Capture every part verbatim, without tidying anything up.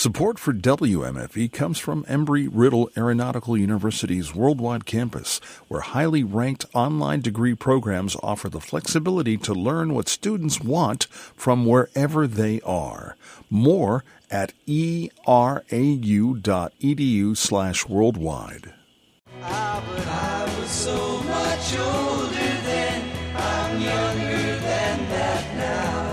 Support for W M F E comes from Embry-Riddle Aeronautical University's worldwide campus, where highly ranked online degree programs offer the flexibility to learn what students want from wherever they are. More at erau.edu slash worldwide. Ah, but I was so much older then, I'm younger than that now.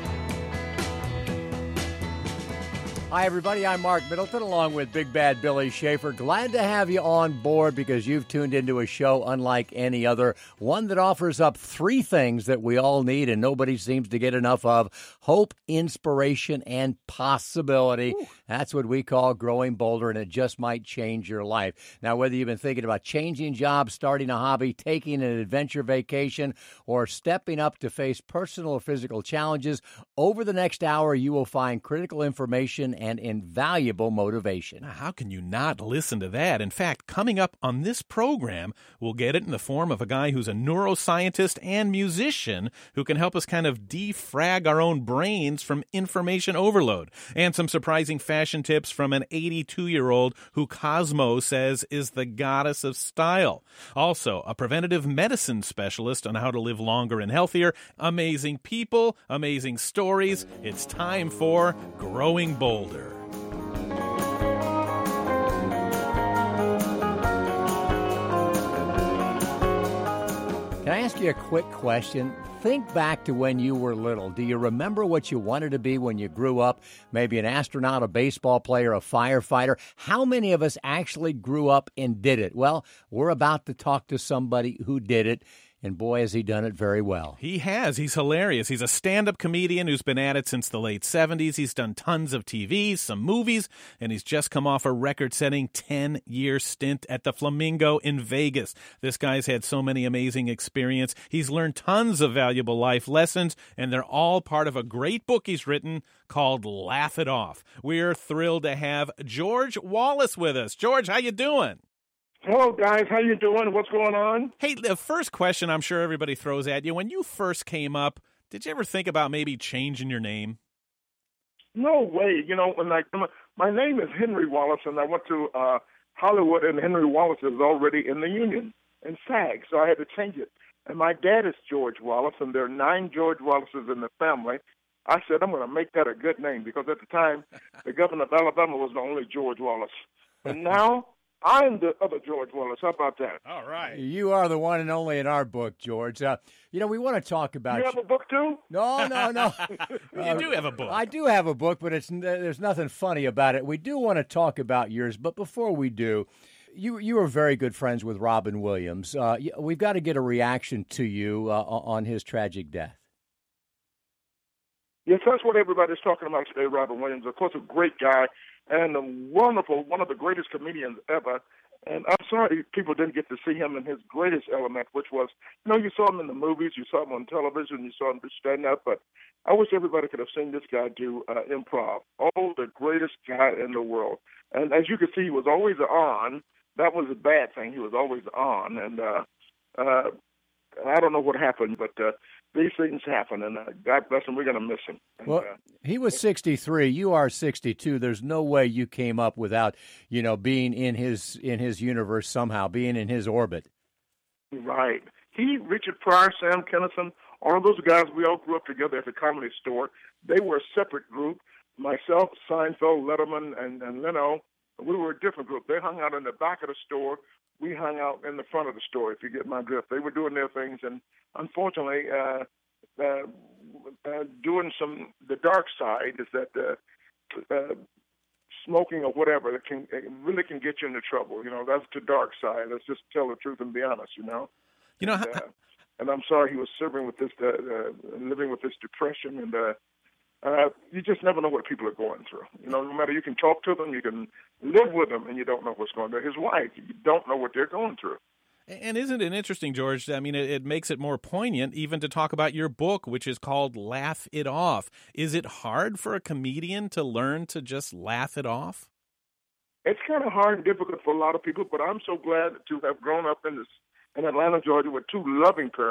Hi, everybody. I'm Mark Middleton, along with Big Bad Billy Schaefer. Glad to have you on board because you've tuned into a show unlike any other, one that offers up three things that we all need and nobody seems to get enough of: hope, inspiration, and possibility. Ooh. That's what we call Growing Bolder, and it just might change your life. Now, whether you've been thinking about changing jobs, starting a hobby, taking an adventure vacation, or stepping up to face personal or physical challenges, over the next hour, you will find critical information and invaluable motivation. How can you not listen to that? In fact, coming up on this program, we'll get it in the form of a guy who's a neuroscientist and musician who can help us kind of defrag our own brains from information overload. And some surprising fashion tips from an eighty-two-year-old who Cosmo says is the goddess of style. Also, a preventative medicine specialist on how to live longer and healthier. Amazing people, amazing stories. It's time for Growing Bolder. Can I ask you a quick question? Think back to when you were little. Do you remember what you wanted to be when you grew up? Maybe an astronaut, a baseball player, a firefighter. How many of us actually grew up and did it? Well, we're about to talk to somebody who did it. And boy, has he done it very well. He has. He's hilarious. He's a stand-up comedian who's been at it since the late seventies. He's done tons of T V, some movies, and he's just come off a record-setting ten-year stint at the Flamingo in Vegas. This guy's had so many amazing experiences. He's learned tons of valuable life lessons, and they're all part of a great book he's written called Laugh It Off. We're thrilled to have George Wallace with us. George, how you doing? Hello, guys. How you doing? What's going on? Hey, the first question I'm sure everybody throws at you, when you first came up, did you ever think about maybe changing your name? No way. You know, when I, my name is Henry Wallace, and I went to uh, Hollywood, and Henry Wallace is already in the Union, in SAG, so I had to change it. And my dad is George Wallace, and there are nine George Wallaces in the family. I said, I'm going to make that a good name, because at the time, the governor of Alabama was the only George Wallace. And now I'm the other George Wallace. How about that? All right. You are the one and only in our book, George. Uh, you know, we want to talk about... You have a book, too? No, no, no. You uh, do have a book. I do have a book, but it's there's nothing funny about it. We do want to talk about yours, but before we do, you you were very good friends with Robin Williams. Uh, we've got to get a reaction to you uh, on his tragic death. Yes, that's what everybody's talking about today, Robin Williams. Of course, a great guy and a wonderful, one of the greatest comedians ever. And I'm sorry people didn't get to see him in his greatest element, which was, you know, you saw him in the movies, you saw him on television, you saw him do stand-up, but I wish everybody could have seen this guy do uh, improv. Oh, the greatest guy in the world. And as you can see, he was always on. That was a bad thing. He was always on. And uh, uh, I don't know what happened, but uh, these things happen, and uh, God bless him. We're going to miss him. And, well, uh, he was sixty-three. You are sixty-two. There's no way you came up without, you know, being in his in his universe somehow, being in his orbit. Right. He, Richard Pryor, Sam Kinison, all of those guys, we all grew up together at the Comedy Store. They were a separate group. Myself, Seinfeld, Letterman, and, and Leno, we were a different group. They hung out in the back of the store. We hung out in the front of the store, if you get my drift. They were doing their things, and unfortunately, uh, uh, uh, doing some, the dark side is that uh, uh, smoking or whatever, it, can, it really can get you into trouble. You know, that's the dark side. Let's just tell the truth and be honest, you know. You know, and, uh, and I'm sorry he was serving with this, uh, uh, living with this depression, and uh, uh, you just never know what people are going through. You know, no matter, you can talk to them, you can live with them, and you don't know what's going on. His wife, you don't know what they're going through. And isn't it interesting, George? I mean, it, it makes it more poignant even to talk about your book, which is called Laugh It Off. Is it hard for a comedian to learn to just laugh it off? It's kind of hard and difficult for a lot of people, but I'm so glad to have grown up in this in Atlanta, Georgia, with two loving parents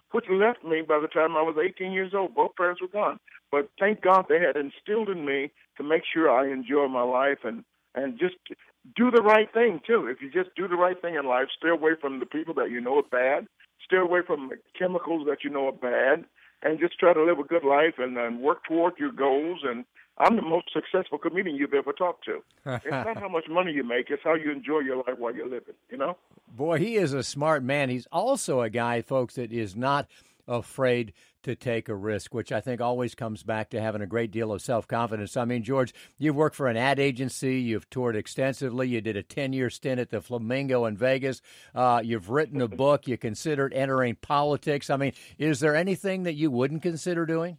which left me by the time I was eighteen years old. Both parents were gone. But thank God they had instilled in me to make sure I enjoy my life and, and just do the right thing, too. If you just do the right thing in life, stay away from the people that you know are bad, stay away from the chemicals that you know are bad, and just try to live a good life and, and work toward your goals. And I'm the most successful comedian you've ever talked to. It's not how much money you make, it's how you enjoy your life while you're living, you know? Boy, he is a smart man. He's also a guy, folks, that is not afraid to take a risk, which I think always comes back to having a great deal of self-confidence. I mean, George, you've worked for an ad agency. You've toured extensively. You did a ten-year stint at the Flamingo in Vegas. Uh, you've written a book. You considered entering politics. I mean, is there anything that you wouldn't consider doing?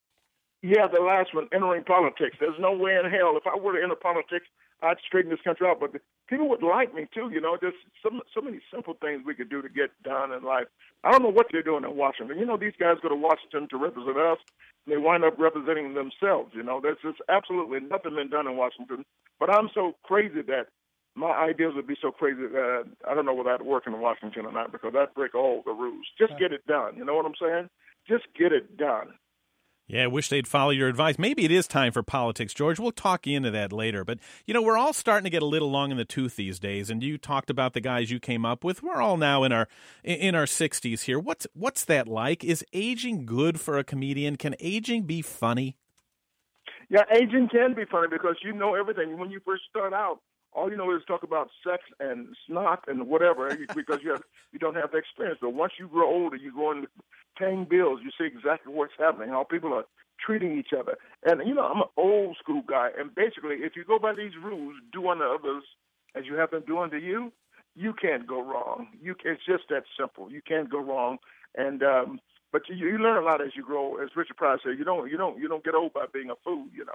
Yeah, the last one, entering politics. There's no way in hell. If I were to enter politics, I'd straighten this country out. But the, people would like me, too. You know, there's so, so many simple things we could do to get done in life. I don't know what they're doing in Washington. You know, these guys go to Washington to represent us, and they wind up representing themselves. You know, there's just absolutely nothing been done in Washington. But I'm so crazy that my ideas would be so crazy that I don't know whether I'd work in Washington or not, because I'd break all the rules. Just get it done. You know what I'm saying? Just get it done. Yeah, I wish they'd follow your advice. Maybe it is time for politics, George. We'll talk you into that later. But, you know, we're all starting to get a little long in the tooth these days, and you talked about the guys you came up with. We're all now in our in our sixties here. What's what's that like? Is aging good for a comedian? Can aging be funny? Yeah, aging can be funny because you know everything. When you first start out, all you know is talk about sex and snot and whatever because you have, you don't have the experience. But once you grow older, you go into paying bills, you see exactly what's happening, how people are treating each other. And, you know, I'm an old school guy, and basically if you go by these rules, do unto others as you have them do unto you, you can't go wrong. You can, it's just that simple. You can't go wrong. And um, but you, you learn a lot as you grow. As Richard Pryor said, you don't you don't you don't get old by being a fool, you know.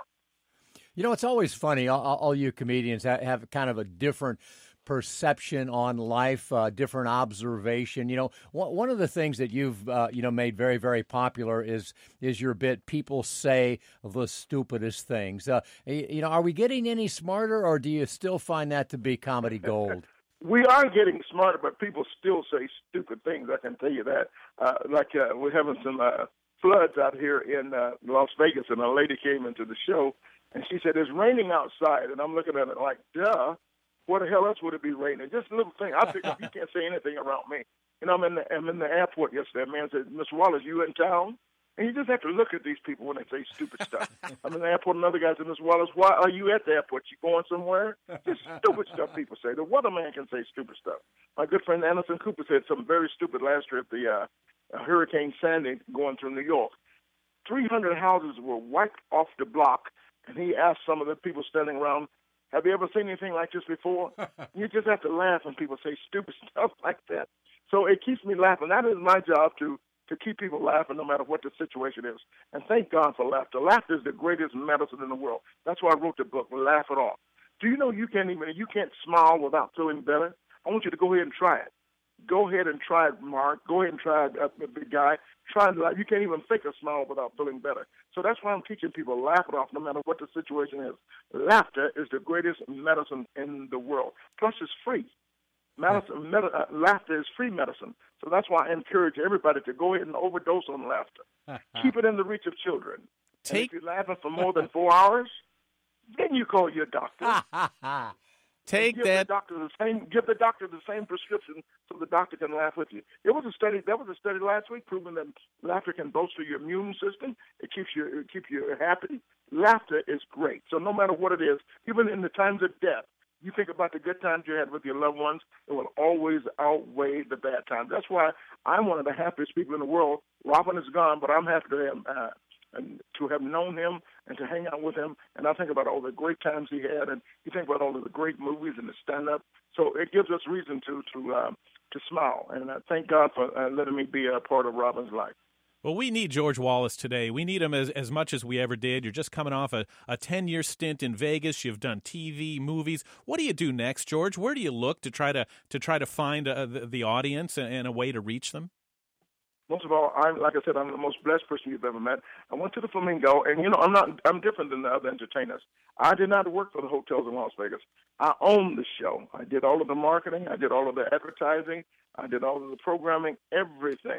You know, it's always funny. All, all you comedians have, have kind of a different perception on life, uh, different observation. You know, one, one of the things that you've, uh, you know, made very, very popular is is your bit, people say the stupidest things. Uh, you know, are we getting any smarter, or do you still find that to be comedy gold? We are getting smarter, but people still say stupid things, I can tell you that. Uh, like uh, we're having some uh, floods out here in uh, Las Vegas, and a lady came into the show, and she said, it's raining outside. And I'm looking at it like, duh. What the hell else would it be raining? Just a little thing. I think you can't say anything around me. You know, I'm in the I'm in the airport yesterday. A man said, Miss Wallace, you in town? And you just have to look at these people when they say stupid stuff. I'm in the airport. Another guy said, Miss Wallace, why are you at the airport? You going somewhere? Just stupid stuff people say. The weatherman can say stupid stuff. My good friend Anderson Cooper said something very stupid last year at the uh, Hurricane Sandy going through New York. three hundred houses were wiped off the block, and he asked some of the people standing around, have you ever seen anything like this before? You just have to laugh when people say stupid stuff like that. So it keeps me laughing. That is my job, to to keep people laughing no matter what the situation is. And thank God for laughter. Laughter is the greatest medicine in the world. That's why I wrote the book, Laugh It Off. Do you know you can't even you can't smile without feeling better? I want you to go ahead and try it. Go ahead and try it, Mark. Go ahead and try it, uh, big guy. Try it. You can't even fake a smile without feeling better. So that's why I'm teaching people, laugh it off no matter what the situation is. Laughter is the greatest medicine in the world. Plus, it's free. Medicine, med- uh, laughter is free medicine. So that's why I encourage everybody to go ahead and overdose on laughter. Keep it in the reach of children. Take... And if you're laughing for more than four hours, then you call your doctor. Take give that. The doctor the same, give the doctor the same prescription so the doctor can laugh with you. It was a study. There was a study last week proving that laughter can bolster your immune system. It keeps you it keeps you happy. Laughter is great. So no matter what it is, even in the times of death, you think about the good times you had with your loved ones. It will always outweigh the bad times. That's why I'm one of the happiest people in the world. Robin is gone, but I'm happy to have, uh, and to have known him and to hang out with him. And I think about all the great times he had, and you think about all of the great movies and the stand-up. So it gives us reason to to uh, to smile. And I thank God for uh, letting me be a part of Robin's life. Well, we need George Wallace today. We need him as, as much as we ever did. You're just coming off a, a ten-year stint in Vegas. You've done T V, movies. What do you do next, George? Where do you look to try to to try to find uh, the, the audience and, and a way to reach them? Most of all, I'm like I said, I'm the most blessed person you've ever met. I went to the Flamingo, and you know, I'm not. I'm different than the other entertainers. I did not work for the hotels in Las Vegas. I owned the show. I did all of the marketing. I did all of the advertising. I did all of the programming. Everything.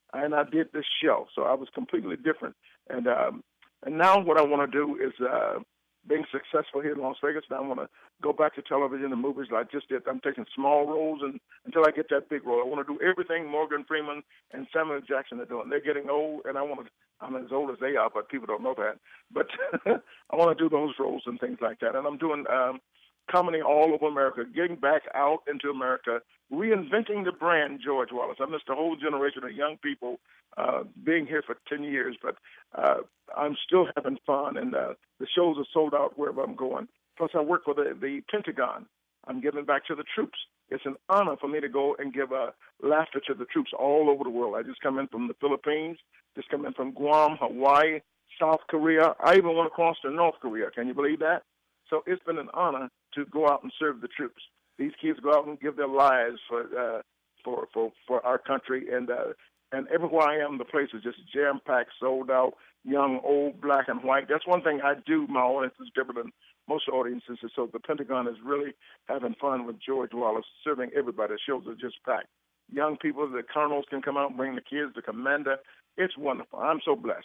and I did this show. So I was completely different. And um, and now what I want to do is uh, being successful here in Las Vegas. Now I want to go back to television and movies like I just did. I'm taking small roles and until I get that big role. I want to do everything Morgan Freeman and Samuel Jackson are doing. They're getting old, and I want to. I'm as old as they are, but people don't know that. But I want to do those roles and things like that. And I'm doing um, comedy all over America, getting back out into America, reinventing the brand George Wallace. I missed a whole generation of young people uh, being here for ten years, but uh, I'm still having fun, and uh, the shows are sold out wherever I'm going. Plus, I work for the, the Pentagon. I'm giving back to the troops. It's an honor for me to go and give uh, laughter to the troops all over the world. I just come in from the Philippines, just come in from Guam, Hawaii, South Korea. I even went across to North Korea. Can you believe that? So it's been an honor to go out and serve the troops. These kids go out and give their lives for uh, for, for for our country, and uh, and everywhere I am, the place is just jam-packed, sold out, young, old, black, and white. That's one thing I do. My audience is different than most audiences, so the Pentagon is really having fun with George Wallace, serving everybody. The shows are just packed. Young people, the colonels can come out and bring the kids, the commander. It's wonderful. I'm so blessed.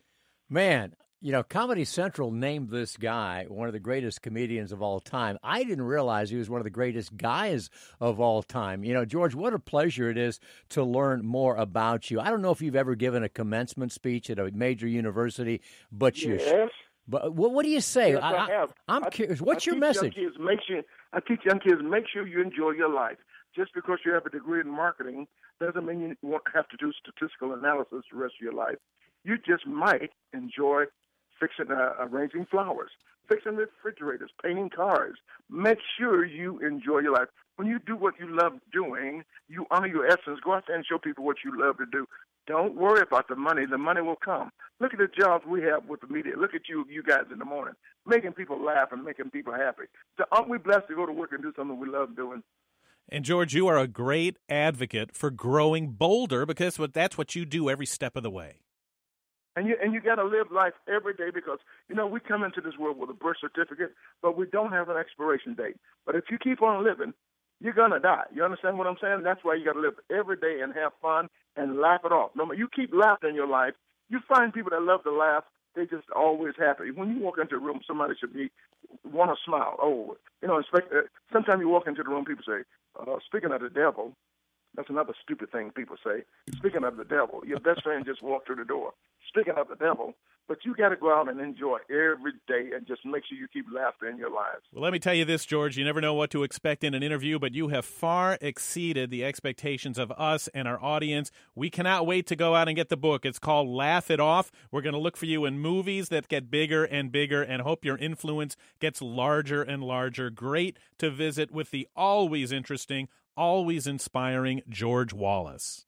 Man, you know, Comedy Central named this guy one of the greatest comedians of all time. I didn't realize he was one of the greatest guys of all time. You know, George, what a pleasure it is to learn more about you. I don't know if you've ever given a commencement speech at a major university, but you yes. But what, what do you say? Yes, I, I have. I'm I, curious. What's I your message? Young kids, make sure, I teach young kids, make sure you enjoy your life. Just because you have a degree in marketing doesn't mean you won't have to do statistical analysis the rest of your life. You just might enjoy fixing, uh, arranging flowers, fixing refrigerators, painting cars. Make sure you enjoy your life. When you do what you love doing, you honor your essence. Go out there and show people what you love to do. Don't worry about the money. The money will come. Look at the jobs we have with the media. Look at you, you guys in the morning, making people laugh and making people happy. So aren't we blessed to go to work and do something we love doing? And, George, you are a great advocate for growing bolder because that's what you do every step of the way. And you and you got to live life every day because, you know, we come into this world with a birth certificate, but we don't have an expiration date. But if you keep on living, you're going to die. You understand what I'm saying? That's why you got to live every day and have fun and laugh it off. No, you keep laughing in your life. You find people that love to laugh. They're just always happy. When you walk into a room, somebody should be want to smile. Oh, you know, expect, uh, sometimes you walk into the room, people say, uh, speaking of the devil, that's another stupid thing people say. Speaking of the devil, your best friend just walked through the door. Speaking of the devil, but you got to go out and enjoy every day and just make sure you keep laughter in your lives. Well, let me tell you this, George. You never know what to expect in an interview, but you have far exceeded the expectations of us and our audience. We cannot wait to go out and get the book. It's called Laugh It Off. We're going to look for you in movies that get bigger and bigger and hope your influence gets larger and larger. Great to visit with the always interesting, always inspiring George Wallace.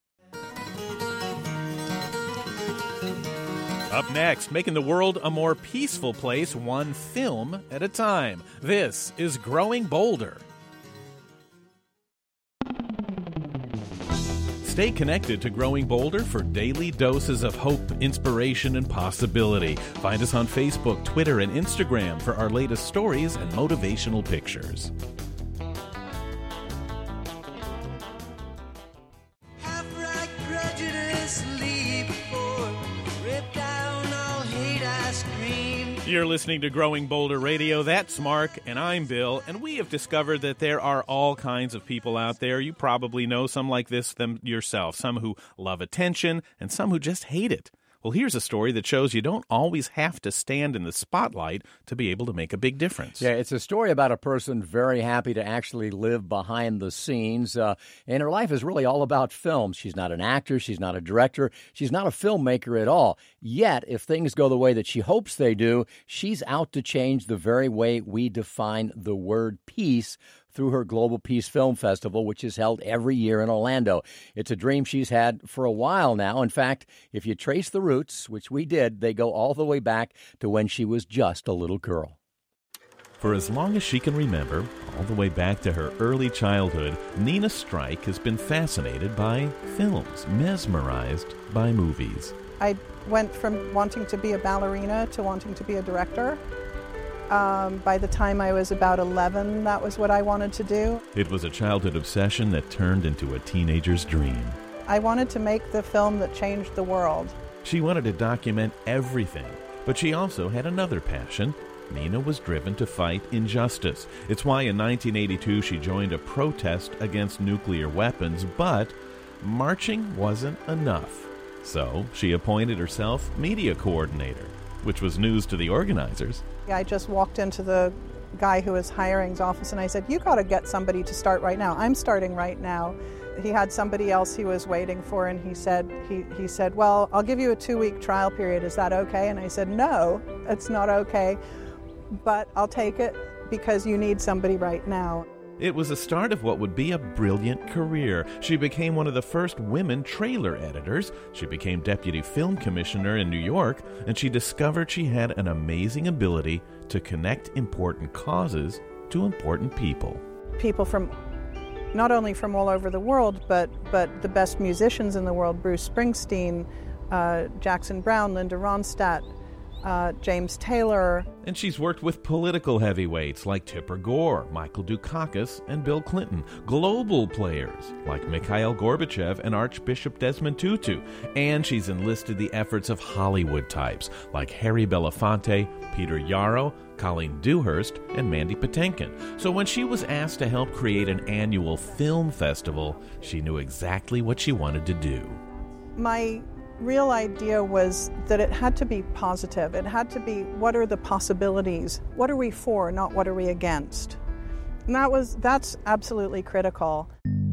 Up next, making the world a more peaceful place, one film at a time. This is Growing Bolder. Stay connected to Growing Bolder for daily doses of hope, inspiration, and possibility. Find us on Facebook, Twitter, and Instagram for our latest stories and motivational pictures. You're listening to Growing Bolder Radio. That's Mark, and I'm Bill, and we have discovered that there are all kinds of people out there. You probably know some like this them yourself, some who love attention and some who just hate it. Well, here's a story that shows you don't always have to stand in the spotlight to be able to make a big difference. Yeah, it's a story about a person very happy to actually live behind the scenes, uh, and her life is really all about film. She's not an actor. She's not a director. She's not a filmmaker at all. Yet, if things go the way that she hopes they do, she's out to change the very way we define the word peace through her Global Peace Film Festival, which is held every year in Orlando. It's a dream she's had for a while now. In fact, if you trace the roots, which we did, they go all the way back to when she was just a little girl. For as long as she can remember, all the way back to her early childhood, Nina Strike has been fascinated by films, mesmerized by movies. I went from wanting to be a ballerina to wanting to be a director. Um, by the time I was about eleven, that was what I wanted to do. It was a childhood obsession that turned into a teenager's dream. I wanted to make the film that changed the world. She wanted to document everything, but she also had another passion. Nina was driven to fight injustice. It's why in nineteen eighty-two she joined a protest against nuclear weapons, but marching wasn't enough. So she appointed herself media coordinator, which was news to the organizers. I just walked into the guy who was hiring's office and I said, you got to get somebody to start right now. I'm starting right now. He had somebody else he was waiting for, and he said, he, he said, well, I'll give you a two-week trial period. Is that okay? And I said, no, it's not okay, but I'll take it because you need somebody right now. It was the start of what would be a brilliant career. She became one of the first women trailer editors. She became deputy film commissioner in New York, and she discovered she had an amazing ability to connect important causes to important people. People from not only from all over the world, but but the best musicians in the world, Bruce Springsteen, uh, Jackson Browne, Linda Ronstadt, uh, James Taylor. And she's worked with political heavyweights like Tipper Gore, Michael Dukakis, and Bill Clinton, global players like Mikhail Gorbachev and Archbishop Desmond Tutu, and she's enlisted the efforts of Hollywood types like Harry Belafonte, Peter Yarrow, Colleen Dewhurst, and Mandy Patinkin. So when she was asked to help create an annual film festival, she knew exactly what she wanted to do. My real idea was that it had to be positive. It had to be, what are the possibilities? What are we for, not what are we against? And that was, that's absolutely critical.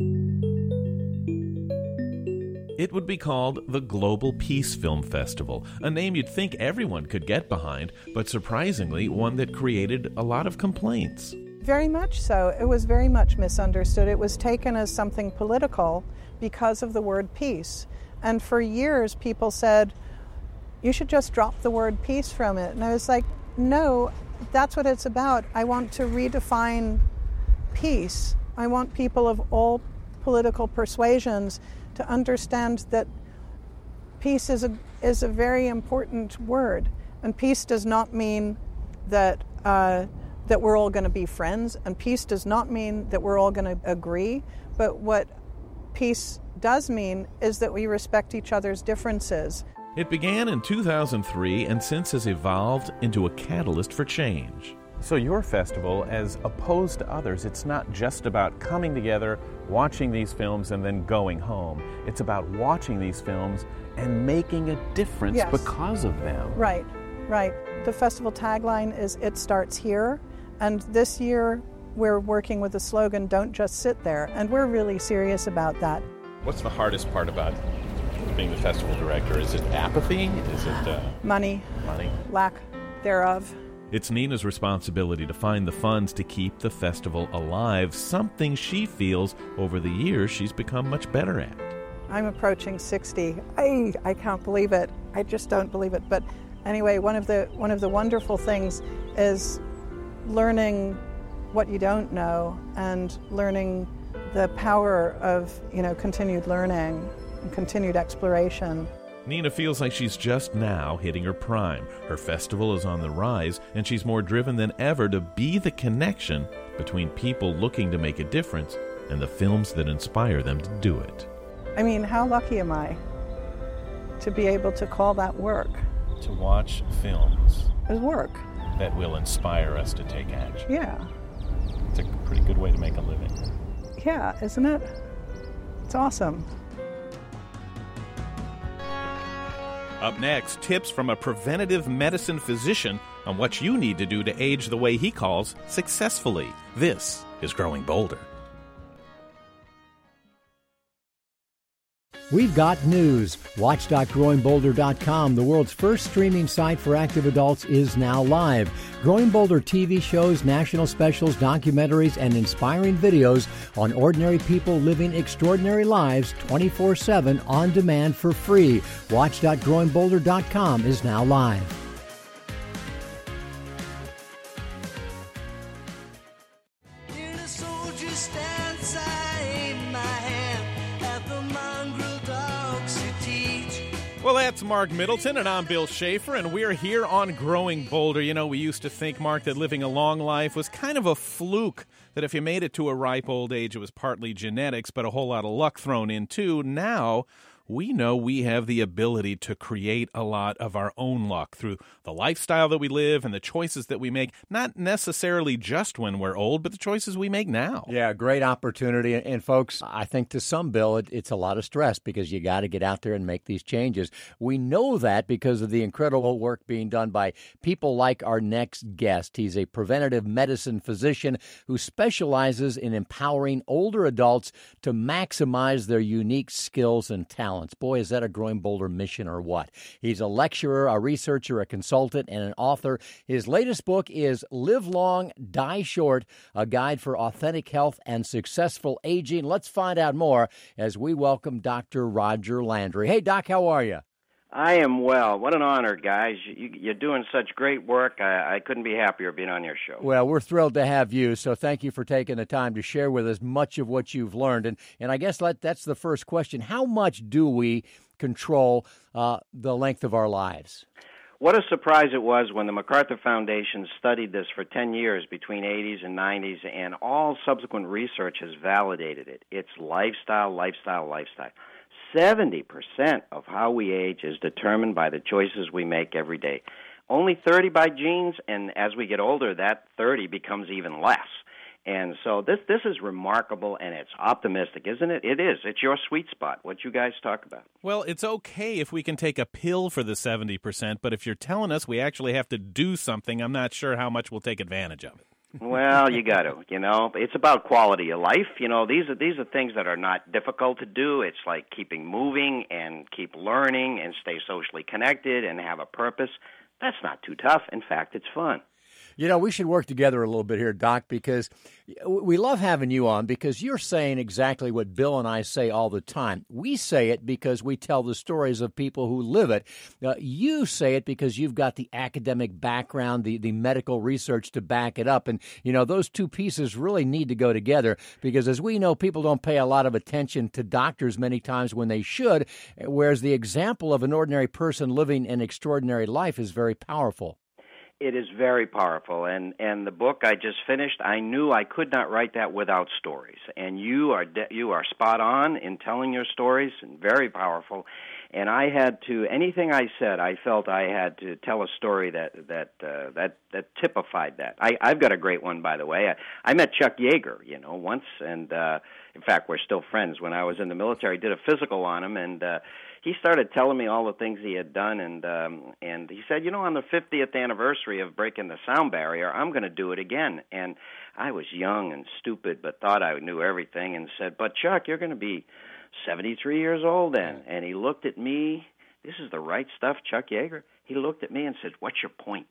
It would be called the Global Peace Film Festival, a name you'd think everyone could get behind, but surprisingly one that created a lot of complaints. Very much so. It was very much misunderstood. It was taken as something political because of the word peace. And for years people said, you should just drop the word peace from it. And I was like, no, that's what it's about. I want to redefine peace. I want people of all political persuasions to understand that peace is a is a very important word, and peace does not mean that uh, that we're all going to be friends, and peace does not mean that we're all going to agree. But what peace does mean is that we respect each other's differences. It began in two thousand three and since has evolved into a catalyst for change. So your festival, as opposed to others, it's not just about coming together, watching these films, and then going home. It's about watching these films and making a difference Yes. because of them. Right, right. The festival tagline is "It starts here," and this year we're working with the slogan "Don't just sit there," and we're really serious about that. What's the hardest part about being the festival director? Is it apathy? Is it uh, Money, money? lack thereof. It's Nina's responsibility to find the funds to keep the festival alive, something she feels over the years she's become much better at. I'm approaching sixty. I I can't believe it. I just don't believe it. But anyway, one of the one of the wonderful things is learning what you don't know and learning the power of, you know, continued learning and continued exploration. Nina feels like she's just now hitting her prime. Her festival is on the rise, and she's more driven than ever to be the connection between people looking to make a difference and the films that inspire them to do it. I mean, how lucky am I to be able to call that work? To watch films As work. that will inspire us to take action. Yeah. It's a pretty good way to make a living. Yeah, isn't it? It's awesome. Up next, tips from a preventative medicine physician on what you need to do to age the way he calls successfully. This is Growing Bolder. We've got news. watch dot growing bolder dot com, the world's first streaming site for active adults, is now live. Growing Bolder T V shows, national specials, documentaries, and inspiring videos on ordinary people living extraordinary lives twenty-four seven on demand for free. watch dot growing bolder dot com is now live. In a soldier stance, I aim my hand at the mongrel dogs who teach. Well, that's That's Mark Middleton, and I'm Bill Schaefer, and we're here on Growing Bolder. You know, we used to think, Mark, that living a long life was kind of a fluke, that if you made it to a ripe old age, it was partly genetics, but a whole lot of luck thrown in, too. Now, we know we have the ability to create a lot of our own luck through the lifestyle that we live and the choices that we make, not necessarily just when we're old, but the choices we make now. Yeah, great opportunity. And, and folks, I think to some, Bill, it, it's a lot of stress because you got to get out there and make these changes. We know that because of the incredible work being done by people like our next guest. He's a preventative medicine physician who specializes in empowering older adults to maximize their unique skills and talents. Boy, is that a Growing Bolder mission or what? He's a lecturer, a researcher, a consultant, and an author. His latest book is Live Long, Die Short, a guide for authentic health and successful aging. Let's find out more as we welcome Doctor Roger Landry. Hey, Doc, how are you? I am well. What an honor, guys. You, you're doing such great work. I, I couldn't be happier being on your show. Well, we're thrilled to have you, so thank you for taking the time to share with us much of what you've learned. And, and I guess let, that's the first question. How much do we control uh, the length of our lives? What a surprise it was when the MacArthur Foundation studied this for ten years between eighties and nineties, and all subsequent research has validated it. It's lifestyle, lifestyle, lifestyle. seventy percent of how we age is determined by the choices we make every day. Only thirty by genes, and as we get older, that thirty becomes even less. And so this this is remarkable, and it's optimistic, isn't it? It is. It's your sweet spot, what you guys talk about. Well, it's okay if we can take a pill for the seventy percent, but if you're telling us we actually have to do something, I'm not sure how much we'll take advantage of it. Well, you got to, you know. It's about quality of life. You know, these are these are things that are not difficult to do. It's like keeping moving and keep learning and stay socially connected and have a purpose. That's not too tough. In fact, it's fun. You know, we should work together a little bit here, Doc, because we love having you on because you're saying exactly what Bill and I say all the time. We say it because we tell the stories of people who live it. Uh, you say it because you've got the academic background, the, the medical research to back it up. And, you know, those two pieces really need to go together because, as we know, people don't pay a lot of attention to doctors many times when they should, whereas the example of an ordinary person living an extraordinary life is very powerful. It is very powerful, and, and the book I just finished, I knew I could not write that without stories, and you are de- you are spot on in telling your stories, and very powerful, and I had to, anything I said, I felt I had to tell a story that that uh, that, that typified that. I, I've got a great one, by the way. I, I met Chuck Yeager, you know, once, and uh, in fact, we're still friends. When I was in the military, I did a physical on him, and uh, he started telling me all the things he had done, and um, and he said, you know, on the fiftieth anniversary of breaking the sound barrier, I'm going to do it again. And I was young and stupid, but thought I knew everything, and said, but Chuck, you're going to be seventy-three years old then. And he looked at me. This is the right stuff, Chuck Yeager. He looked at me and said, what's your point?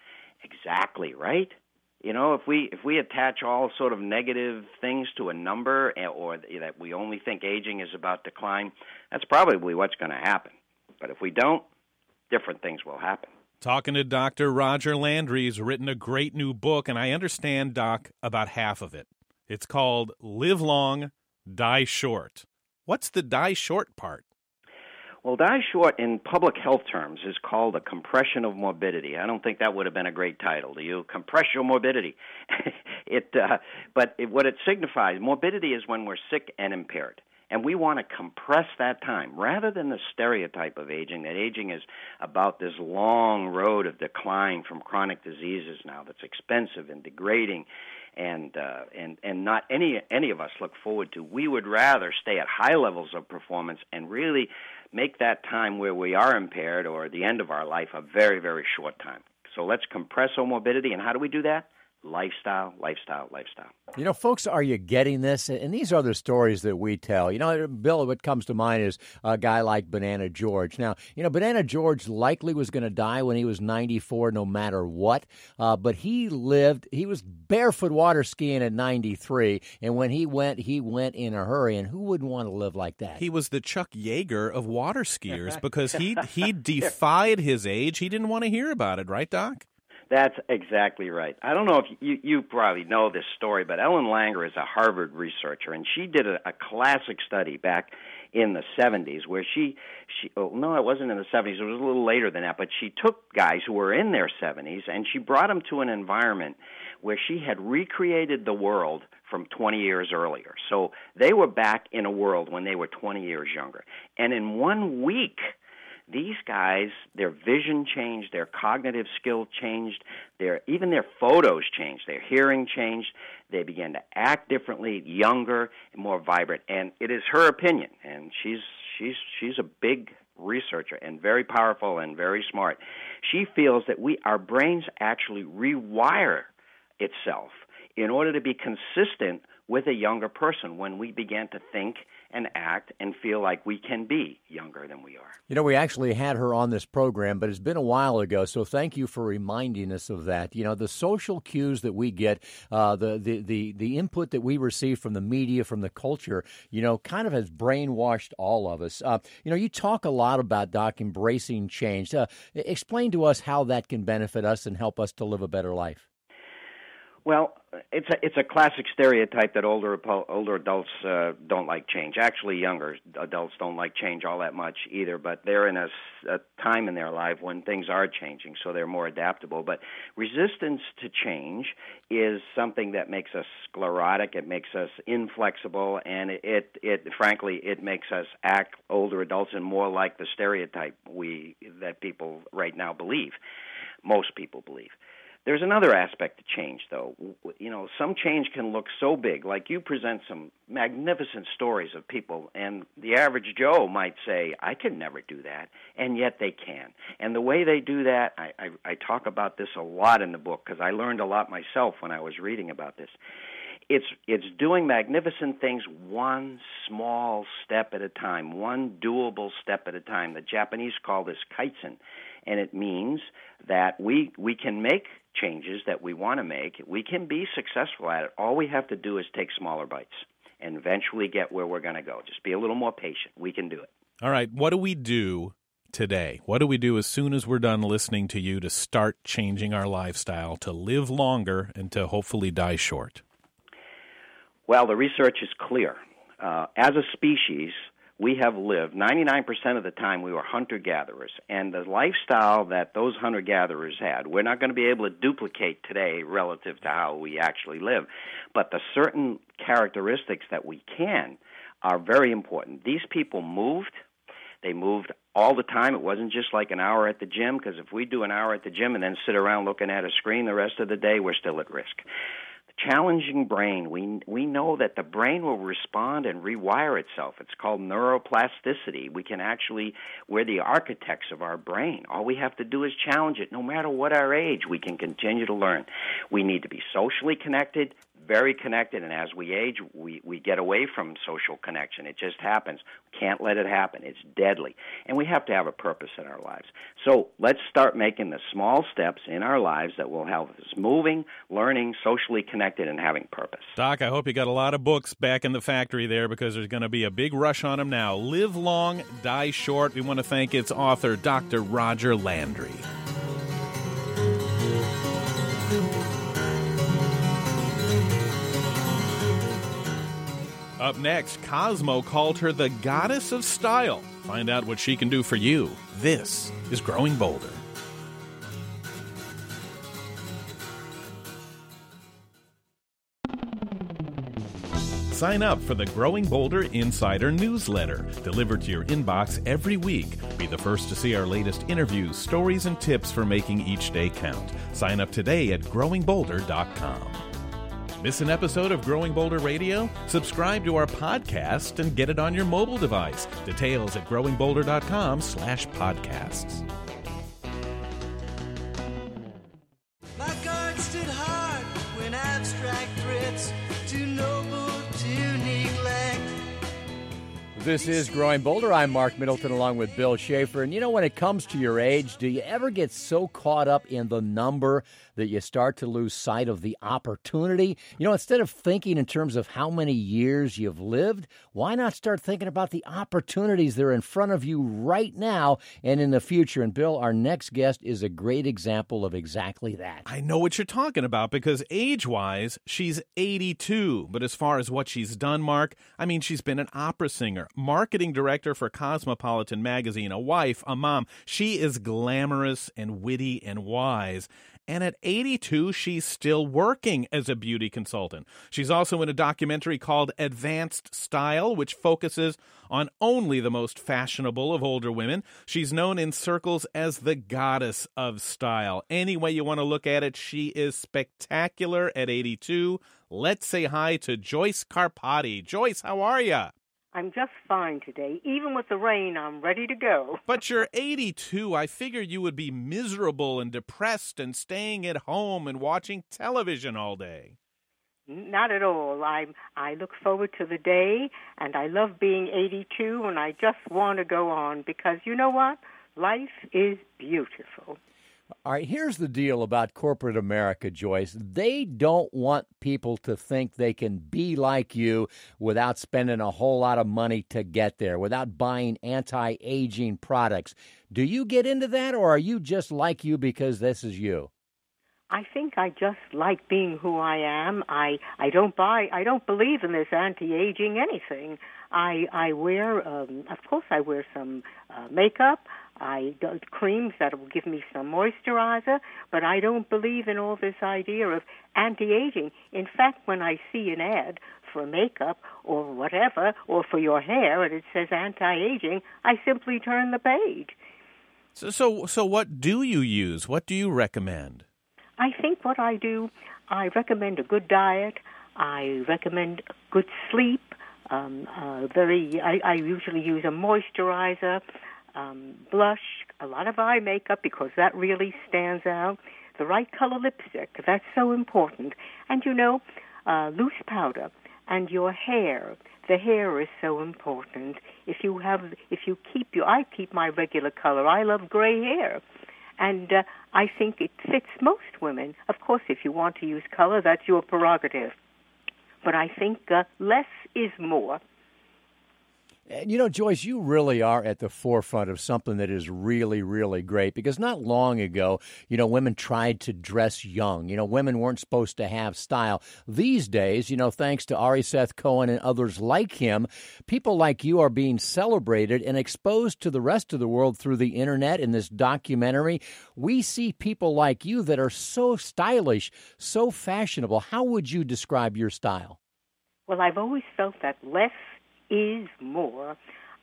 Exactly, right? You know, if we if we attach all sort of negative things to a number, or that we only think aging is about decline, that's probably what's going to happen. But if we don't, different things will happen. Talking to Doctor Roger Landry, he's written a great new book, and I understand, Doc, about half of it. It's called Live Long, Die Short. What's the die short part? Well, die short in public health terms is called a compression of morbidity. I don't think that would have been a great title. Do you? Compress your morbidity. it, uh, but it, what it signifies, morbidity is when we're sick and impaired. And we want to compress that time rather than the stereotype of aging, that aging is about this long road of decline from chronic diseases now that's expensive and degrading and uh, and and not any any of us look forward to. We would rather stay at high levels of performance and really make that time where we are impaired or the end of our life a very, very short time. So let's compress our morbidity. And how do we do that? Lifestyle, lifestyle, lifestyle. You know, folks, are you getting this? And these are the stories that we tell. You know, Bill, what comes to mind is a guy like Banana George. Now, you know, Banana George likely was going to die when he was ninety-four, no matter what. Uh, but he lived, he was barefoot water skiing at ninety-three. And when he went, he went in a hurry. And who wouldn't want to live like that? He was the Chuck Yeager of water skiers because he he defied his age. He didn't want to hear about it, right, Doc? That's exactly right. I don't know if you, you probably know this story, but Ellen Langer is a Harvard researcher, and she did a, a classic study back in the seventies where she, she oh, no, it wasn't in the seventies. It was a little later than that, but she took guys who were in their seventies, and she brought them to an environment where she had recreated the world from twenty years earlier. So they were back in a world when they were twenty years younger. And in one week, these guys, their vision changed, their cognitive skill changed, their even their photos changed, their hearing changed. They began to act differently, younger, and more vibrant. And it is her opinion, and she's she's she's a big researcher and very powerful and very smart. She feels that we our brains actually rewire itself in order to be consistent with a younger person when we began to think and act and feel like we can be younger than we are. You know, we actually had her on this program, but it's been a while ago, so thank you for reminding us of that. You know, the social cues that we get, uh, the, the, the, the input that we receive from the media, from the culture, you know, kind of has brainwashed all of us. Uh, you know, you talk a lot about, Doc, embracing change. Uh, explain to us how that can benefit us and help us to live a better life. Well, it's a it's a classic stereotype that older older adults uh, don't like change. Actually, younger adults don't like change all that much either, but they're in a, a time in their life when things are changing, so they're more adaptable. But resistance to change is something that makes us sclerotic, it makes us inflexible, and it, it, it frankly, it makes us act older adults and more like the stereotype we that people right now believe, most people believe. There's another aspect to change, though. You know, some change can look so big, like you present some magnificent stories of people, and the average Joe might say, I could never do that, and yet they can. And the way they do that, I, I, I talk about this a lot in the book, because I learned a lot myself when I was reading about this. It's it's doing magnificent things one small step at a time, one doable step at a time. The Japanese call this kaizen, and it means that we we can make changes that we want to make. We can be successful at it. All we have to do is take smaller bites and eventually get where we're going to go. Just be a little more patient. We can do it. All right, what do we do today? What do we do as soon as we're done listening to you to start changing our lifestyle, to live longer, and to hopefully die short? Well, the research is clear. Uh, as a species, we have lived, ninety-nine percent of the time we were hunter-gatherers, and the lifestyle that those hunter-gatherers had, we're not going to be able to duplicate today relative to how we actually live. But the certain characteristics that we can are very important. These people moved. They moved all the time. It wasn't just like an hour at the gym, because if we do an hour at the gym and then sit around looking at a screen the rest of the day, we're still at risk. Challenging brain, we we know that the brain will respond and rewire itself. It's called neuroplasticity. We can actually, we're the architects of our brain. All we have to do is challenge it. No matter what our age, we can continue to learn. We need to be socially connected, very connected, and as we age, we, we get away from social connection. It just happens. Can't let it happen. It's deadly. And we have to have a purpose in our lives. So let's start making the small steps in our lives that will help us moving, learning, socially connected, and having purpose. Doc, I hope you got a lot of books back in the factory there, because there's going to be a big rush on them now. Live Long, Die Short. We want to thank its author, Doctor Roger Landry. Up next, Cosmo called her the goddess of style. Find out what she can do for you. This is Growing Bolder. Sign up for the Growing Bolder Insider newsletter, delivered to your inbox every week. Be the first to see our latest interviews, stories, and tips for making each day count. Sign up today at growing bolder dot com. Miss an episode of Growing Bolder Radio? Subscribe to our podcast and get it on your mobile device. Details at growing bolder dot com slash podcasts. My guard stood hard when abstract threats too noble to neglect. This is Growing Bolder. I'm Mark Middleton along with Bill Schaefer. And you know, when it comes to your age, do you ever get so caught up in the number that you start to lose sight of the opportunity? You know, instead of thinking in terms of how many years you've lived, why not start thinking about the opportunities that are in front of you right now and in the future? And Bill, our next guest is a great example of exactly that. I know what you're talking about because age-wise, she's eighty-two. But as far as what she's done, Mark, I mean, she's been an opera singer, marketing director for Cosmopolitan magazine, a wife, a mom. She is glamorous and witty and wise. And at eighty-two, she's still working as a beauty consultant. She's also in a documentary called Advanced Style, which focuses on only the most fashionable of older women. She's known in circles as the goddess of style. Any way you want to look at it, she is spectacular at eighty-two. Let's say hi to Joyce Carpati. Joyce, how are you? I'm just fine today. Even with the rain, I'm ready to go. But you're eighty-two. I figured you would be miserable and depressed and staying at home and watching television all day. Not at all. I I look forward to the day, and I love being eighty-two, and I just want to go on because you know what? Life is beautiful. All right, here's the deal about corporate America, Joyce. They don't want people to think they can be like you without spending a whole lot of money to get there, without buying anti-aging products. Do you get into that, or are you just like you because this is you? I think I just like being who I am. I, I don't buy, I don't believe in this anti-aging anything. I I wear, um, of course, I wear some uh, makeup. I do creams that will give me some moisturizer, but I don't believe in all this idea of anti-aging. In fact, when I see an ad for makeup or whatever, or for your hair, and it says anti-aging, I simply turn the page. So, so, so what do you use? What do you recommend? I think what I do, I recommend a good diet. I recommend good sleep. Um, uh, very, I, I usually use a moisturizer. Um, blush, a lot of eye makeup because that really stands out. The right color lipstick, that's so important. And, you know, uh, loose powder and your hair. The hair is so important. If you have, if you keep your, I keep my regular color. I love gray hair. And uh, I think it fits most women. Of course, if you want to use color, that's your prerogative. But I think uh, less is more. And you know, Joyce, you really are at the forefront of something that is really, really great because not long ago, you know, women tried to dress young. You know, women weren't supposed to have style. These days, you know, thanks to Ari Seth Cohen and others like him, people like you are being celebrated and exposed to the rest of the world through the internet in this documentary. We see people like you that are so stylish, so fashionable. How would you describe your style? Well, I've always felt that less is more.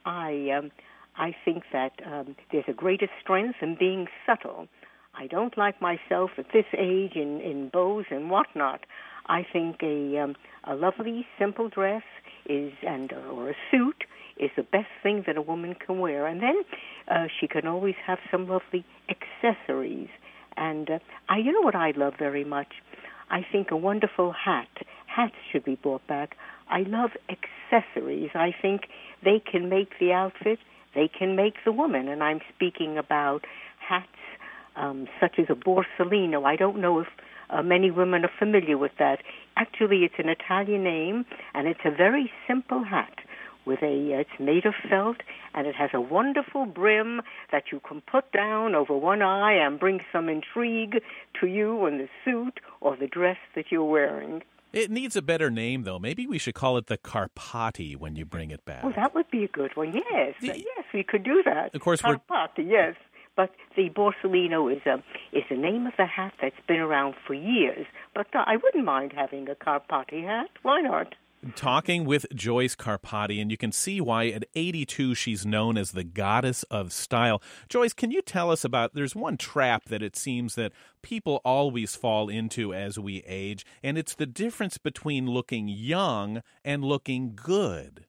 I um, I think that um, there's a greater strength in being subtle. I don't like myself at this age in, in bows and whatnot. I think a um, a lovely, simple dress is and or a suit is the best thing that a woman can wear. And then uh, she can always have some lovely accessories. And uh, I, you know what I love very much? I think a wonderful hat. Hats should be brought back. I love accessories. I think they can make the outfit, they can make the woman. And I'm speaking about hats um, such as a Borsellino. I don't know if uh, many women are familiar with that. Actually, it's an Italian name, and it's a very simple hat. With a, it's made of felt, and it has a wonderful brim that you can put down over one eye and bring some intrigue to you in the suit or the dress that you're wearing. It needs a better name, though. Maybe we should call it the Carpati when you bring it back. Oh, that would be a good one. Yes, the, yes, we could do that. Of course, Carpati, we're... yes. But the Borsellino is a is the name of the hat that's been around for years. But uh, I wouldn't mind having a Carpati hat. Why not? Talking with Joyce Carpati, and you can see why at eighty-two she's known as the goddess of style. Joyce, can you tell us about, there's one trap that it seems that people always fall into as we age, and it's the difference between looking young and looking good.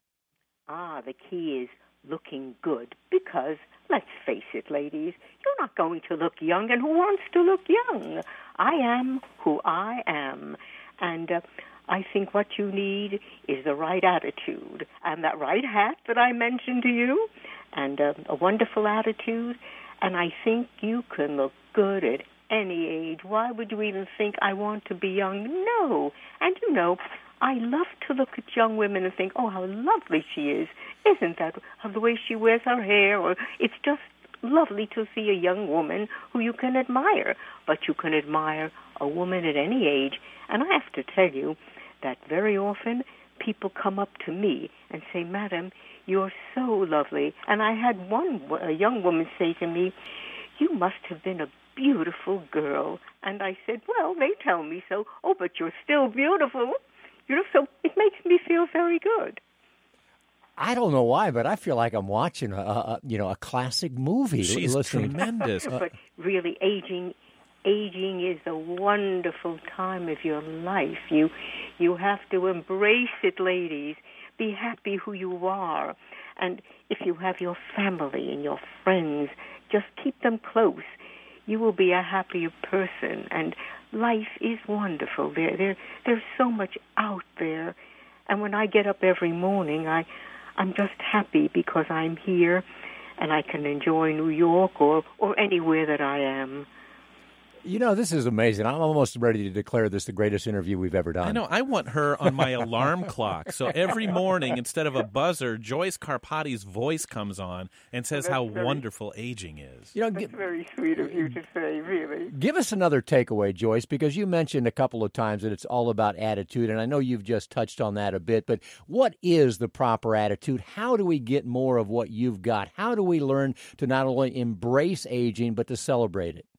Ah, the key is looking good, because let's face it, ladies, you're not going to look young, and who wants to look young? I am who I am, and uh, I think what you need is the right attitude. And that right hat that I mentioned to you, and uh, a wonderful attitude, and I think you can look good at any age. Why would you even think, I want to be young? No. And you know, I love to look at young women and think, oh, how lovely she is. Isn't that the way she wears her hair? Or it's just lovely to see a young woman who you can admire. But you can admire a woman at any age. And I have to tell you that very often people come up to me and say, Madam, you're so lovely. And I had one a young woman say to me, you must have been a beautiful girl. And I said, well, they tell me so. Oh, but you're still beautiful. You know, so it makes me feel very good. I don't know why, but I feel like I'm watching a, a you know a classic movie. She's listening. tremendous. But really, aging, aging is a wonderful time of your life. You, you have to embrace it, ladies. Be happy who you are, and if you have your family and your friends, just keep them close. You will be a happier person, and life is wonderful. There, there, there's so much out there, and when I get up every morning, I, I'm just happy because I'm here, and I can enjoy New York or, or anywhere that I am. You know, this is amazing. I'm almost ready to declare this the greatest interview we've ever done. I know. I want her on my alarm clock. So every morning, instead of a buzzer, Joyce Carpati's voice comes on and says That's how very, wonderful aging is. You know, That's gi- very sweet of you to say, really. Give us another takeaway, Joyce, because you mentioned a couple of times that it's all about attitude, and I know you've just touched on that a bit, but what is the proper attitude? How do we get more of what you've got? How do we learn to not only embrace aging, but to celebrate it?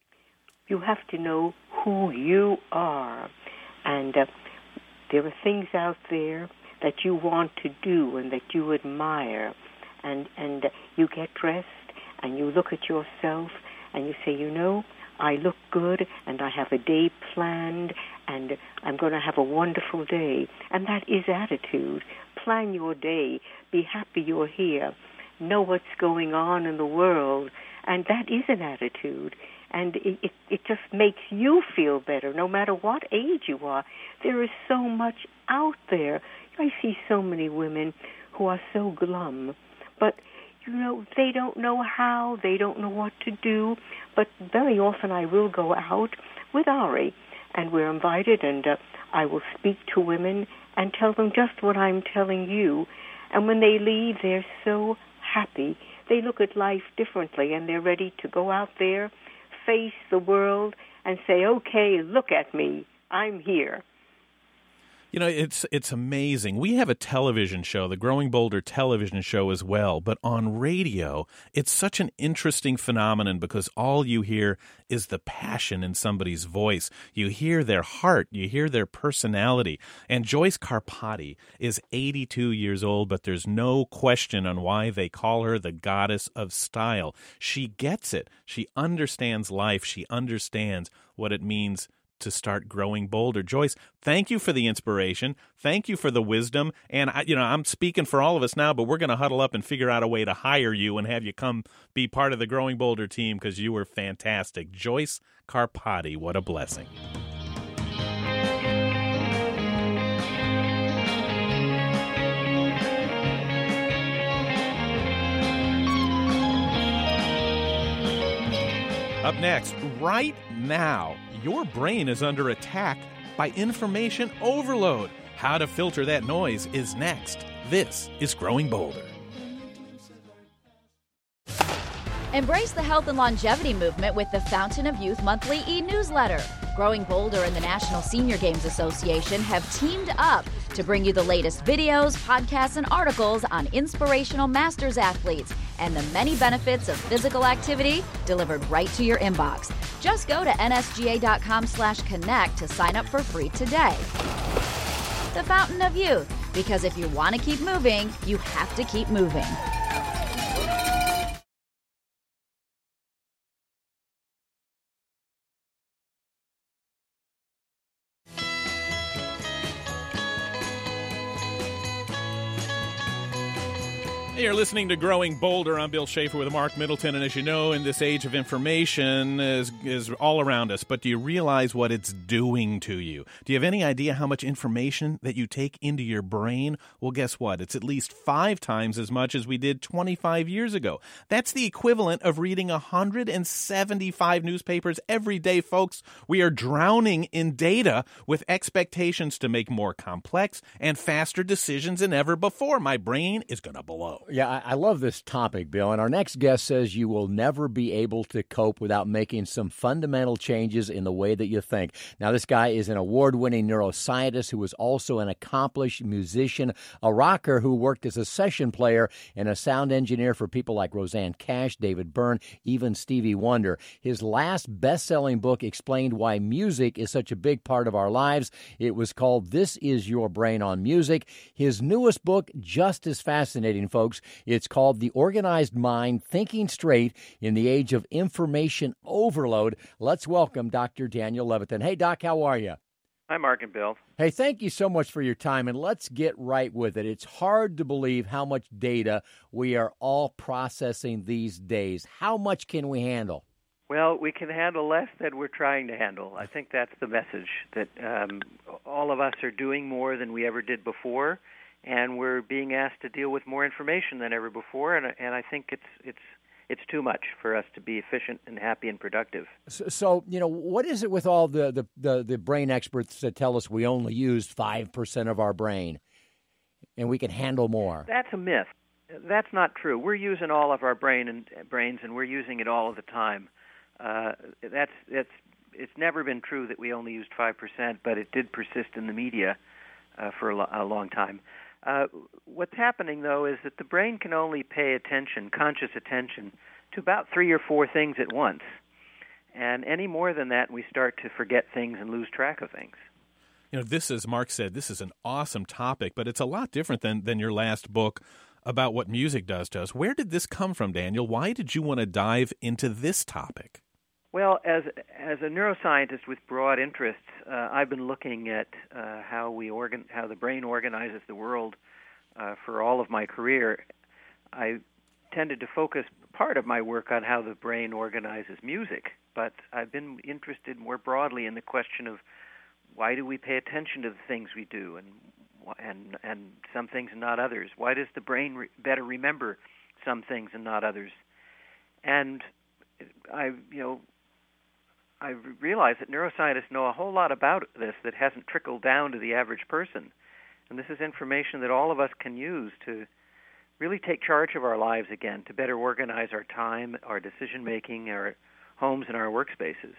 You have to know who you are. And uh, there are things out there that you want to do and that you admire. And, and uh, you get dressed and you look at yourself and you say, you know, I look good and I have a day planned and I'm going to have a wonderful day. And that is attitude. Plan your day. Be happy you're here. Know what's going on in the world. And that is an attitude. And it, it, it just makes you feel better, no matter what age you are. There is so much out there. I see so many women who are so glum, but, you know, they don't know how, they don't know what to do. But very often I will go out with Ari, and we're invited, and uh, I will speak to women and tell them just what I'm telling you. And when they leave, they're so happy. They look at life differently, and they're ready to go out there, face the world, and say, okay, look at me. I'm here. You know, it's it's amazing. We have a television show, the Growing Bolder television show as well, but on radio, it's such an interesting phenomenon because all you hear is the passion in somebody's voice. You hear their heart, you hear their personality. And Joyce Carpati is eighty-two years old, but there's no question on why they call her the goddess of style. She gets it. She understands life. She understands what it means to start growing bolder. Joyce, thank you for the inspiration. Thank you for the wisdom. And, I, you know, I'm speaking for all of us now, but we're going to huddle up and figure out a way to hire you and have you come be part of the Growing Bolder team because you were fantastic. Joyce Carpati, what a blessing. Up next, right now, your brain is under attack by information overload. How to filter that noise is next. This is Growing Bolder. Embrace the health and longevity movement with the Fountain of Youth monthly e-newsletter. Growing Bolder and the National Senior Games Association have teamed up to bring you the latest videos, podcasts, and articles on inspirational masters athletes and the many benefits of physical activity delivered right to your inbox. Just go to nsga.com slash connect to sign up for free today. The Fountain of Youth, because if you want to keep moving, you have to keep moving. You're listening to Growing Bolder. I'm Bill Schaefer with Mark Middleton, and as you know, in this age of information is is all around us, but do you realize what it's doing to you? Do you have any idea how much information that you take into your brain? Well, guess what? It's at least five times as much as we did twenty-five years ago. That's the equivalent of reading one hundred seventy-five newspapers every day, folks. We are drowning in data with expectations to make more complex and faster decisions than ever before. My brain is going to blow. Yeah, I, I love this topic, Bill. And our next guest says you will never be able to cope without making some fundamental changes in the way that you think. Now, this guy is an award-winning neuroscientist who is also an accomplished musician, a rocker who worked as a session player and a sound engineer for people like Roseanne Cash, David Byrne, even Stevie Wonder. His last best-selling book explained why music is such a big part of our lives. It was called This Is Your Brain on Music. His newest book, just as fascinating, folks. It's called The Organized Mind, Thinking Straight in the Age of Information Overload. Let's welcome Doctor Daniel Levitin. Hey, Doc, how are you? Hi, Mark and Bill. Hey, thank you so much for your time, and let's get right with it. It's hard to believe how much data we are all processing these days. How much can we handle? Well, we can handle less than we're trying to handle. I think that's the message, that um, all of us are doing more than we ever did before, and we're being asked to deal with more information than ever before, and, and I think it's it's it's too much for us to be efficient and happy and productive. So, so you know, what is it with all the, the, the, the brain experts that tell us we only use five percent of our brain and we can handle more? That's a myth. That's not true. We're using all of our brain and brains, and we're using it all of the time. Uh, that's that's it's never been true that we only used five percent, but it did persist in the media uh, for a, lo- a long time. Uh, what's happening, though, is that the brain can only pay attention, conscious attention, to about three or four things at once. And any more than that, we start to forget things and lose track of things. You know, this, as Mark said, this is an awesome topic, but it's a lot different than, than your last book about what music does to us. Where did this come from, Daniel? Why did you want to dive into this topic? Well, as as a neuroscientist with broad interests, uh, I've been looking at uh, how we organ how the brain organizes the world uh, for all of my career. I tended to focus part of my work on how the brain organizes music, but I've been interested more broadly in the question of why do we pay attention to the things we do, and and and some things and not others. Why does the brain re- better remember some things and not others? And I, you know. I realize that neuroscientists know a whole lot about this that hasn't trickled down to the average person. And this is information that all of us can use to really take charge of our lives again, to better organize our time, our decision-making, our homes, and our workspaces.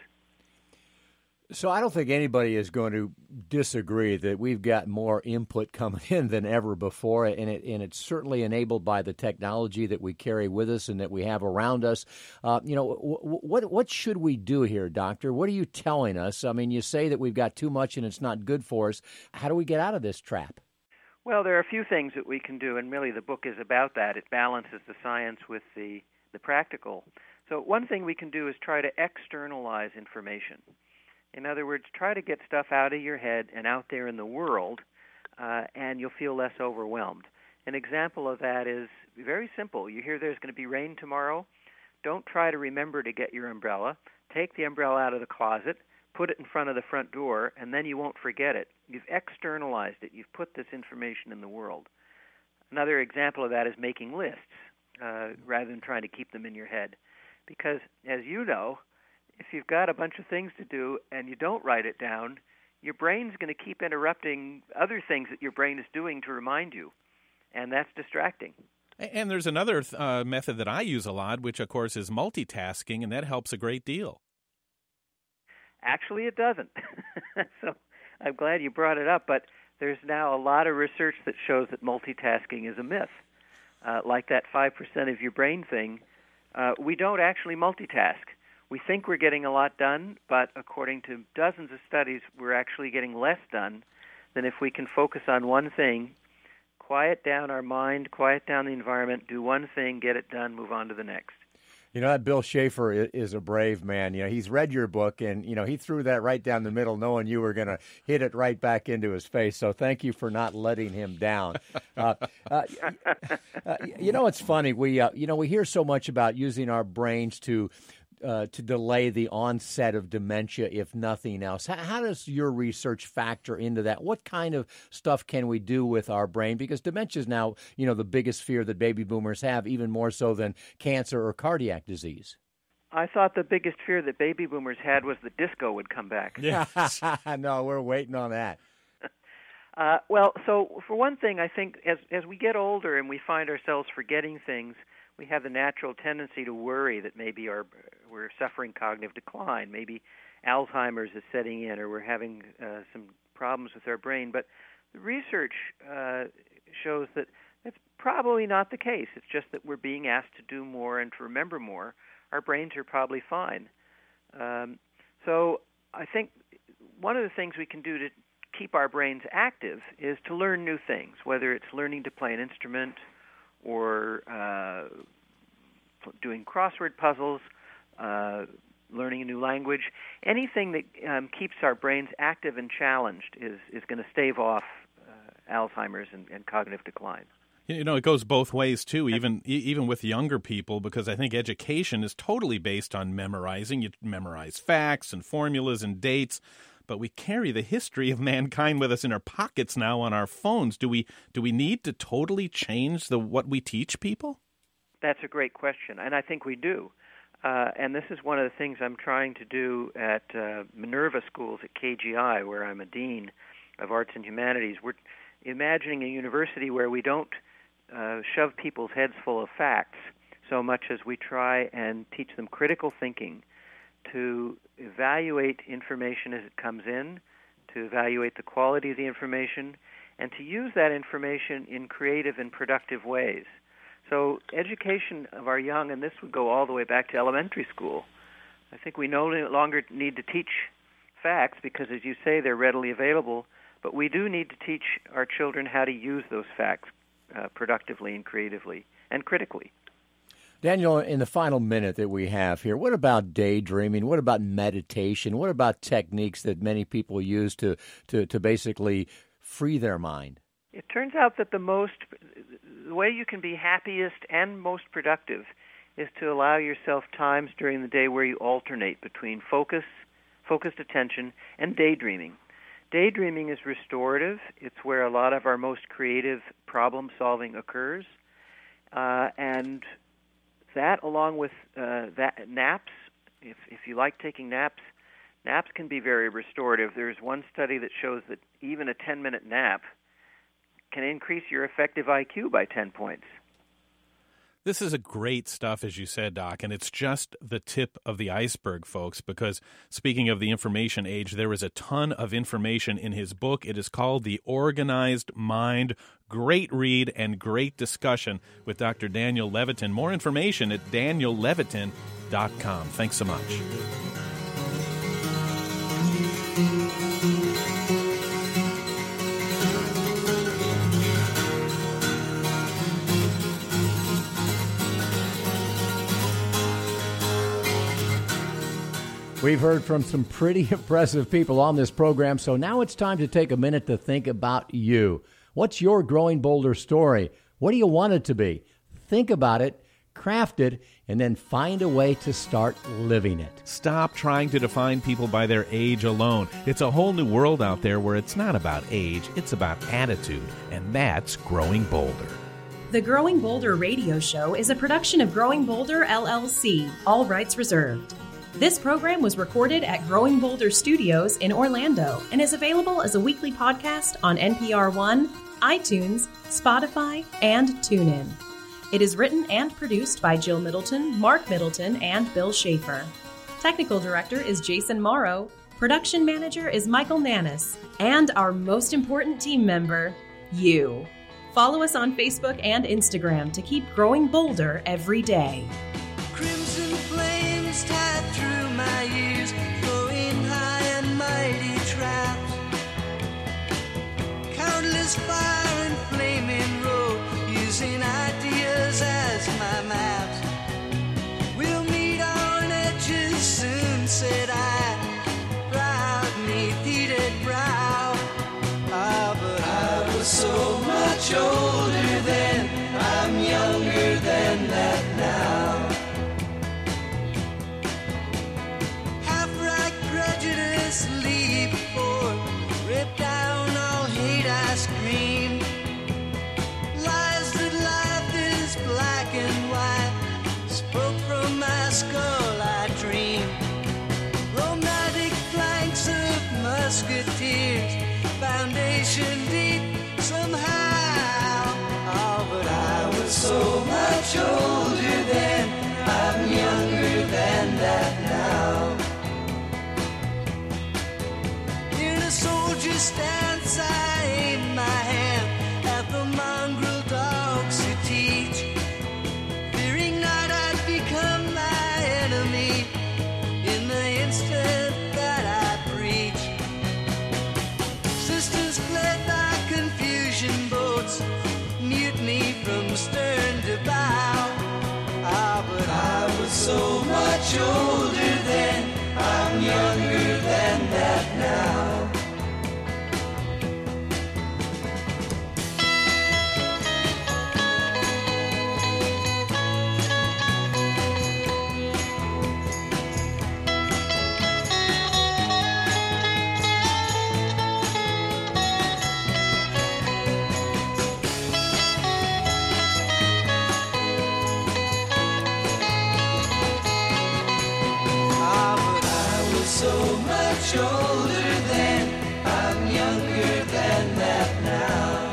So I don't think anybody is going to disagree that we've got more input coming in than ever before, and it and it's certainly enabled by the technology that we carry with us and that we have around us. Uh, you know, w- what what should we do here, Doctor? What are you telling us? I mean, you say that we've got too much and it's not good for us. How do we get out of this trap? Well, there are a few things that we can do, and really the book is about that. It balances the science with the, the practical. So one thing we can do is try to externalize information. In other words, try to get stuff out of your head and out there in the world, uh, and you'll feel less overwhelmed. An example of that is very simple. You hear there's going to be rain tomorrow. Don't try to remember to get your umbrella. Take the umbrella out of the closet, put it in front of the front door, and then you won't forget it. You've externalized it. You've put this information in the world. Another example of that is making lists uh, rather than trying to keep them in your head. Because, as you know, if you've got a bunch of things to do and you don't write it down, your brain's going to keep interrupting other things that your brain is doing to remind you, and that's distracting. And there's another uh, method that I use a lot, which, of course, is multitasking, and that helps a great deal. Actually, it doesn't. So I'm glad you brought it up, but there's now a lot of research that shows that multitasking is a myth. Uh, like that five percent of your brain thing, uh, we don't actually multitask. We think we're getting a lot done, but according to dozens of studies, we're actually getting less done than if we can focus on one thing, quiet down our mind, quiet down the environment, do one thing, get it done, move on to the next. You know, that Bill Schaefer is a brave man. You know, he's read your book, and, you know, he threw that right down the middle knowing you were going to hit it right back into his face. So thank you for not letting him down. Uh, uh, uh, you know, it's funny. We, uh, you know, we hear so much about using our brains to uh, to delay the onset of dementia, if nothing else. How, how does your research factor into that? What kind of stuff can we do with our brain? Because dementia is now, you know, the biggest fear that baby boomers have, even more so than cancer or cardiac disease. I thought the biggest fear that baby boomers had was that disco would come back. Yes. No, we're waiting on that. Uh, well, so for one thing, I think as as we get older and we find ourselves forgetting things, we have the natural tendency to worry that maybe our, we're suffering cognitive decline, maybe Alzheimer's is setting in, or we're having uh, some problems with our brain. But the research uh, shows that that's probably not the case. It's just that we're being asked to do more and to remember more. Our brains are probably fine. Um, so I think one of the things we can do to keep our brains active is to learn new things, whether it's learning to play an instrument or uh, doing crossword puzzles, uh, learning a new language. Anything that um, keeps our brains active and challenged is, is going to stave off uh, Alzheimer's and, and cognitive decline. You know, it goes both ways, too, even even with younger people, because I think education is totally based on memorizing. You memorize facts and formulas and dates, but we carry the history of mankind with us in our pockets now on our phones. Do we do we need to totally change the what we teach people? That's a great question, and I think we do. Uh, and this is one of the things I'm trying to do at uh, Minerva Schools at K G I, where I'm a dean of arts and humanities. We're imagining a university where we don't uh, shove people's heads full of facts so much as we try and teach them critical thinking, to evaluate information as it comes in, to evaluate the quality of the information, and to use that information in creative and productive ways. So education of our young, and this would go all the way back to elementary school, I think we no longer need to teach facts because, as you say, they're readily available, but we do need to teach our children how to use those facts uh, productively and creatively and critically. Daniel, in the final minute that we have here, what about daydreaming? What about meditation? What about techniques that many people use to, to, to basically free their mind? It turns out that the most, the way you can be happiest and most productive is to allow yourself times during the day where you alternate between focus, focused attention, and daydreaming. Daydreaming is restorative. It's where a lot of our most creative problem-solving occurs, uh, and that, along with uh, that naps, if if you like taking naps, naps can be very restorative. There's one study that shows that even a ten-minute nap can increase your effective I Q by ten points. This is a great stuff, as you said, Doc, and it's just the tip of the iceberg, folks, because speaking of the information age, there is a ton of information in his book. It is called The Organized Mind. Great read and great discussion with Doctor Daniel Levitin. More information at daniel levitin dot com. Thanks so much. We've heard from some pretty impressive people on this program, so now it's time to take a minute to think about you. What's your Growing Bolder story? What do you want it to be? Think about it, craft it, and then find a way to start living it. Stop trying to define people by their age alone. It's a whole new world out there where it's not about age, it's about attitude, and that's Growing Bolder. The Growing Bolder radio show is a production of Growing Bolder, L L C, all rights reserved. This program was recorded at Growing Bolder Studios in Orlando and is available as a weekly podcast on N P R One, iTunes, Spotify, and TuneIn. It is written and produced by Jill Middleton, Mark Middleton, and Bill Schaefer. Technical director is Jason Morrow. Production manager is Michael Nannis. And our most important team member, you. Follow us on Facebook and Instagram to keep growing bolder every day. Crimson flames tied through my ears, flowing high and mighty traps. Countless fire and flaming road, using ideas as my maps. We'll much older then, I'm younger than that now. Half-right prejudice, leave before, rip down all hate I scream. Lies that life is black and white, spoke from my skull I dream. Romantic flanks of musketeers, foundation deep somehow. Oh, but I was so much older then, I'm younger than that now. In a soldier's stance I aim my hand at the mongrel dogs who teach, fearing not I'd become my enemy in the instant that I preach. Sisters fled by confusion boats, mutiny from stern to bow. Ah, but I was so much older then, I'm younger than that now. So much older then, I'm younger than that now.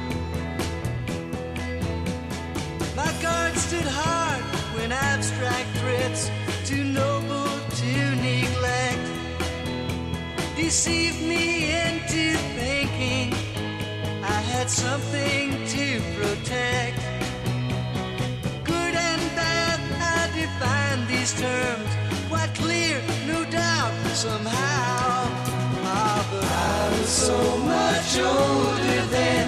My guard stood hard when abstract threats, too noble to neglect, deceived me into thinking I had something to protect. Good and bad, I define these terms, quite clear, no doubt, somehow. Ah, but I was so much older then,